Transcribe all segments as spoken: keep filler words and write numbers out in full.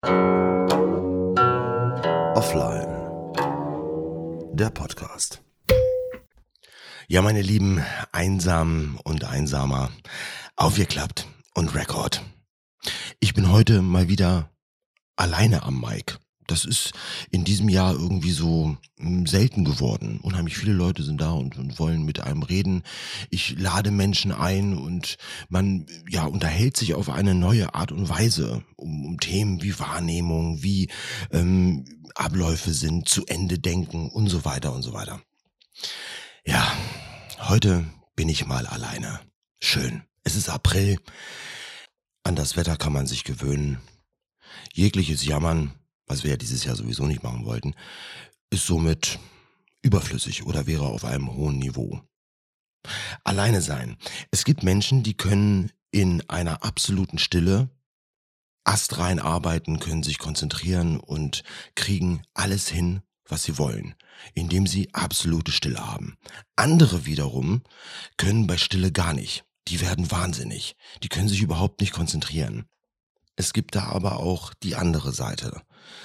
Offline, der Podcast. Ja, meine Lieben, einsam und einsamer, aufgeklappt und Rekord. Ich bin heute mal wieder alleine am Mic. Das ist in diesem Jahr irgendwie so mm, selten geworden. Unheimlich viele Leute sind da und, und wollen mit einem reden. Ich lade Menschen ein und man ja unterhält sich auf eine neue Art und Weise um, um Themen wie Wahrnehmung, wie ähm, Abläufe sind, zu Ende denken und so weiter und so weiter. Ja, heute bin ich mal alleine. Schön. Es ist April. An das Wetter kann man sich gewöhnen. Jegliches Jammern, was wir ja dieses Jahr sowieso nicht machen wollten, ist somit überflüssig oder wäre auf einem hohen Niveau. Alleine sein. Es gibt Menschen, die können in einer absoluten Stille astrein arbeiten, können sich konzentrieren und kriegen alles hin, was sie wollen, indem sie absolute Stille haben. Andere wiederum können bei Stille gar nicht. Die werden wahnsinnig. Die können sich überhaupt nicht konzentrieren. Es gibt da aber auch die andere Seite.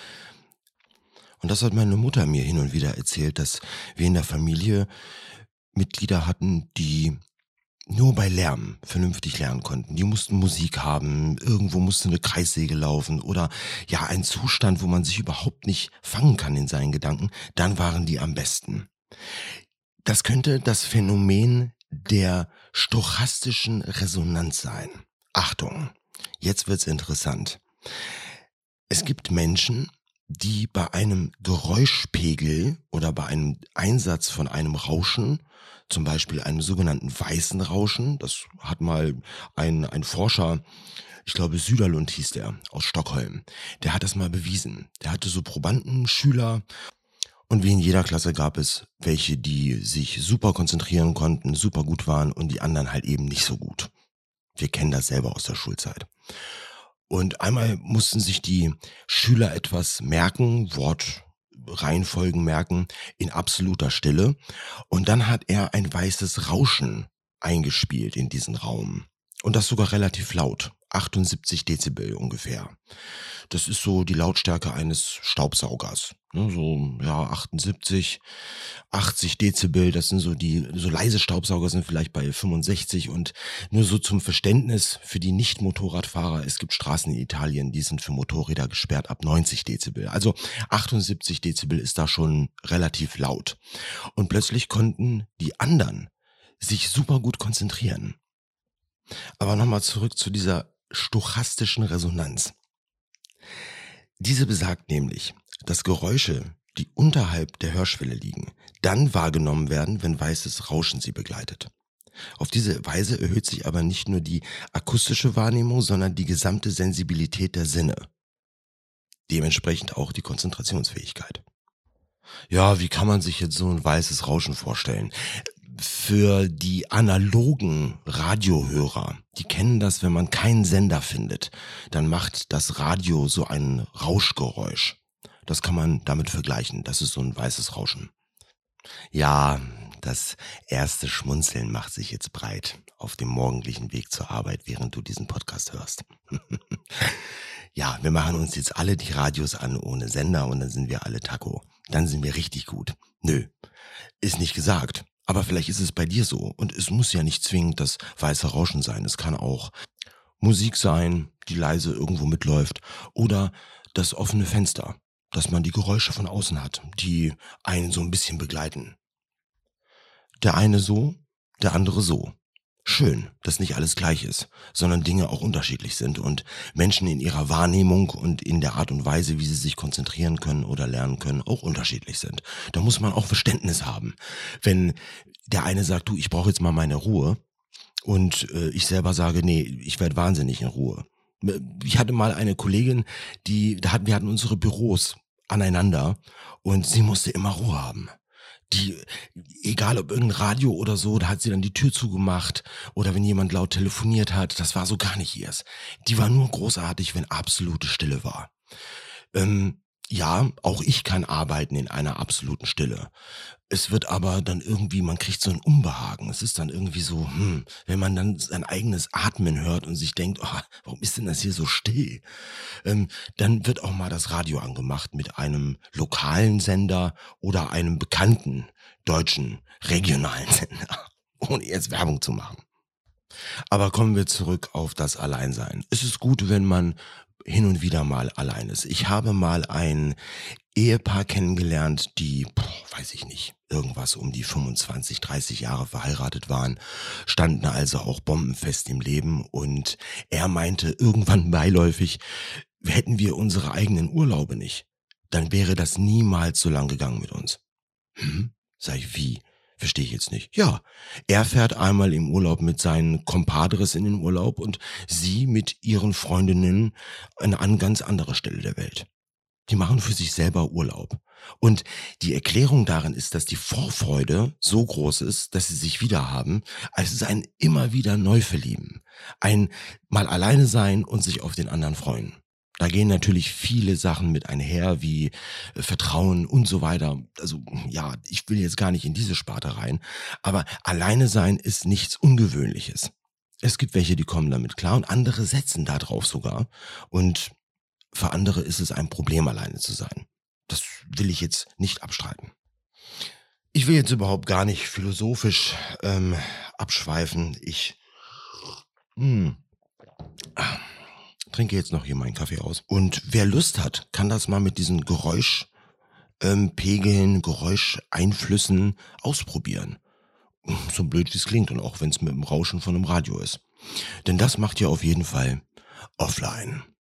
Und das hat meine Mutter mir hin und wieder erzählt, dass wir in der Familie Mitglieder hatten, die nur bei Lärm vernünftig lernen konnten. Die mussten Musik haben, irgendwo musste eine Kreissäge laufen oder ja, ein Zustand, wo man sich überhaupt nicht fangen kann in seinen Gedanken, dann waren die am besten. Das könnte das Phänomen der stochastischen Resonanz sein. Achtung! Jetzt wird's interessant. Es gibt Menschen, die bei einem Geräuschpegel oder bei einem Einsatz von einem Rauschen, zum Beispiel einem sogenannten weißen Rauschen, das hat mal ein, ein Forscher, ich glaube Süderlund hieß der, aus Stockholm, der hat das mal bewiesen. Der hatte so Probanden, Schüler, und wie in jeder Klasse gab es welche, die sich super konzentrieren konnten, super gut waren und die anderen halt eben nicht so gut. Wir kennen das selber aus der Schulzeit. Und einmal mussten sich die Schüler etwas merken, Wortreihenfolgen merken, in absoluter Stille. Und dann hat er ein weißes Rauschen eingespielt in diesen Raum. Und das sogar relativ laut, achtundsiebzig Dezibel ungefähr. Das ist so die Lautstärke eines Staubsaugers. Ne, so, ja, achtundsiebzig, achtzig Dezibel, das sind so die, so leise Staubsauger sind vielleicht bei fünfundsechzig und nur so zum Verständnis für die Nicht-Motorradfahrer, es gibt Straßen in Italien, die sind für Motorräder gesperrt ab neunzig Dezibel. Also achtundsiebzig Dezibel ist da schon relativ laut. Und plötzlich konnten die anderen sich super gut konzentrieren. Aber nochmal zurück zu dieser stochastischen Resonanz. Diese besagt nämlich, dass Geräusche, die unterhalb der Hörschwelle liegen, dann wahrgenommen werden, wenn weißes Rauschen sie begleitet. Auf diese Weise erhöht sich aber nicht nur die akustische Wahrnehmung, sondern die gesamte Sensibilität der Sinne. Dementsprechend auch die Konzentrationsfähigkeit. Ja, wie kann man sich jetzt so ein weißes Rauschen vorstellen? Für die analogen Radiohörer, die kennen das, wenn man keinen Sender findet, dann macht das Radio so ein Rauschgeräusch. Das kann man damit vergleichen, das ist so ein weißes Rauschen. Ja, das erste Schmunzeln macht sich jetzt breit auf dem morgendlichen Weg zur Arbeit, während du diesen Podcast hörst. Ja, wir machen uns jetzt alle die Radios an ohne Sender und dann sind wir alle Taco. Dann sind wir richtig gut. Nö, ist nicht gesagt. Aber vielleicht ist es bei dir so und es muss ja nicht zwingend das weiße Rauschen sein. Es kann auch Musik sein, die leise irgendwo mitläuft oder das offene Fenster, dass man die Geräusche von außen hat, die einen so ein bisschen begleiten. Der eine so, der andere so. Schön, dass nicht alles gleich ist, sondern Dinge auch unterschiedlich sind und Menschen in ihrer Wahrnehmung und in der Art und Weise, wie sie sich konzentrieren können oder lernen können, auch unterschiedlich sind. Da muss man auch Verständnis haben. Wenn der eine sagt, du, ich brauche jetzt mal meine Ruhe und äh, ich selber sage, nee, ich werde wahnsinnig in Ruhe. Ich hatte mal eine Kollegin, die, da hatten, wir hatten unsere Büros aneinander und sie musste immer Ruhe haben. Die, egal ob irgendein Radio oder so, da hat sie dann die Tür zugemacht oder wenn jemand laut telefoniert hat, das war so gar nicht ihrs. Die war nur großartig, wenn absolute Stille war. Ähm, Ja, auch ich kann arbeiten in einer absoluten Stille. Es wird aber dann irgendwie, man kriegt so ein Unbehagen. Es ist dann irgendwie so, hm, wenn man dann sein eigenes Atmen hört und sich denkt: „Oh, warum ist denn das hier so still?“ Ähm, Dann wird auch mal das Radio angemacht mit einem lokalen Sender oder einem bekannten deutschen regionalen Sender, ohne jetzt Werbung zu machen. Aber kommen wir zurück auf das Alleinsein. Es ist gut, wenn man hin und wieder mal allein ist. Ich habe mal ein Ehepaar kennengelernt, die, boah, weiß ich nicht, irgendwas um die fünfundzwanzig, dreißig Jahre verheiratet waren, standen also auch bombenfest im Leben, und er meinte irgendwann beiläufig, hätten wir unsere eigenen Urlaube nicht, dann wäre das niemals so lang gegangen mit uns. Hm? Sag ich, wie? Verstehe ich jetzt nicht. Ja, er fährt einmal im Urlaub mit seinen Compadres in den Urlaub und sie mit ihren Freundinnen an an ganz anderer Stelle der Welt. Die machen für sich selber Urlaub. Und die Erklärung darin ist, dass die Vorfreude so groß ist, dass sie sich wiederhaben, als es ein immer wieder Neuverlieben. Ein mal alleine sein und sich auf den anderen freuen. Da gehen natürlich viele Sachen mit einher, wie äh, Vertrauen und so weiter. Also ja, ich will jetzt gar nicht in diese Sparte rein, aber alleine sein ist nichts Ungewöhnliches. Es gibt welche, die kommen damit klar, und andere setzen da drauf sogar. Und für andere ist es ein Problem, alleine zu sein. Das will ich jetzt nicht abstreiten. Ich will jetzt überhaupt gar nicht philosophisch ähm, abschweifen. Ich hm, ah, trinke jetzt noch hier meinen Kaffee aus. Und wer Lust hat, kann das mal mit diesen Geräuschpegeln, ähm, Pegeln, Geräuscheinflüssen ausprobieren. So blöd wie es klingt, und auch wenn es mit dem Rauschen von einem Radio ist. Denn das macht ihr auf jeden Fall offline.